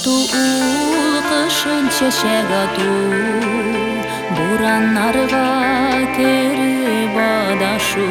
Tuğul kışın çeşek atu, buranlarga kerip adaşu.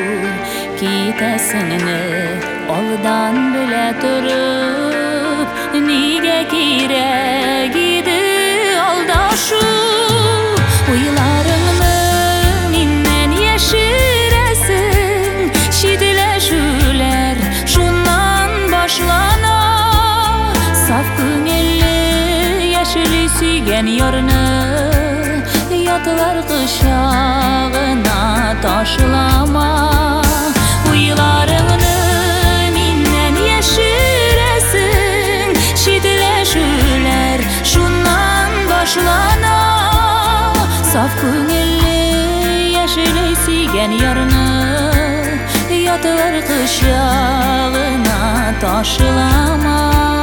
Kitesini oldan bile törüp, nige kiregidi aldaşu. Uylarını minnen yeşiresin, şidileşüler şundan başlana. Saf köngülli yeşili süygen yarını, yatılar kışağına taşılama. Uylarını minnen yeşiresin, şidileşüler şundan başlana. Saf köngülli yeşili süygen yarını, yatılar kışağına taşılama.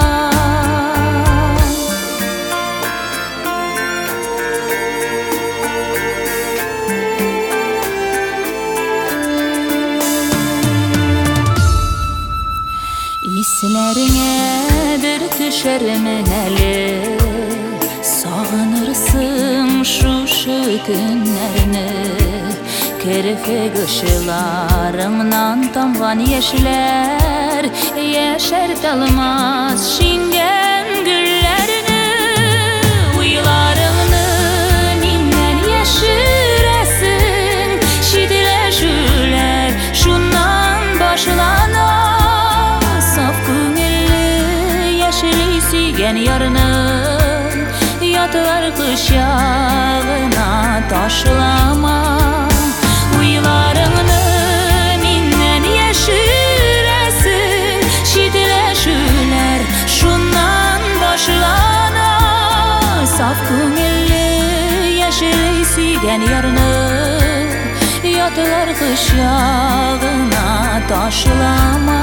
İslerine düşermin eli, sağınırsın şu günlerini. Kerfe gışılarımdan tamgan yeşiller, yeşertalmaz şingen güllerini. Uylarını minnen yeşiresin, şidileşüler şundan başlana. Saf köngülli yeşili süygen yarını, yatılar kışağına taşılama. Uylarını minnen yeşiresin, şidileşüler şundan başlana. Saf köngülli yeşili süygen yarını, yatılar kışağına taşılama.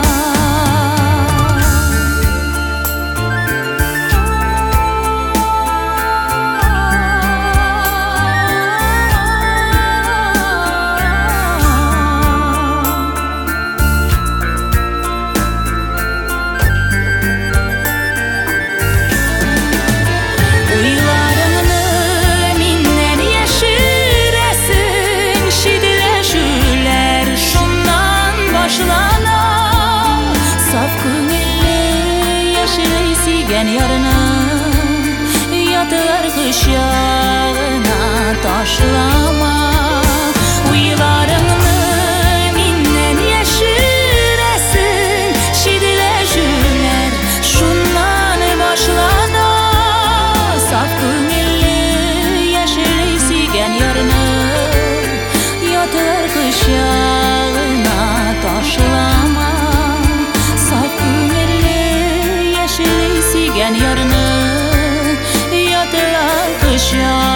Süygen yarını, yatılar kışağına taşılama. Uylarını minnen yeşiresin, şidileşüler şundan başlana. Saf köngülli yeşili süygen yarını, yatılar kışağına taşılama. Saf köngülli yeşili süygen yarını, yatılar kışağına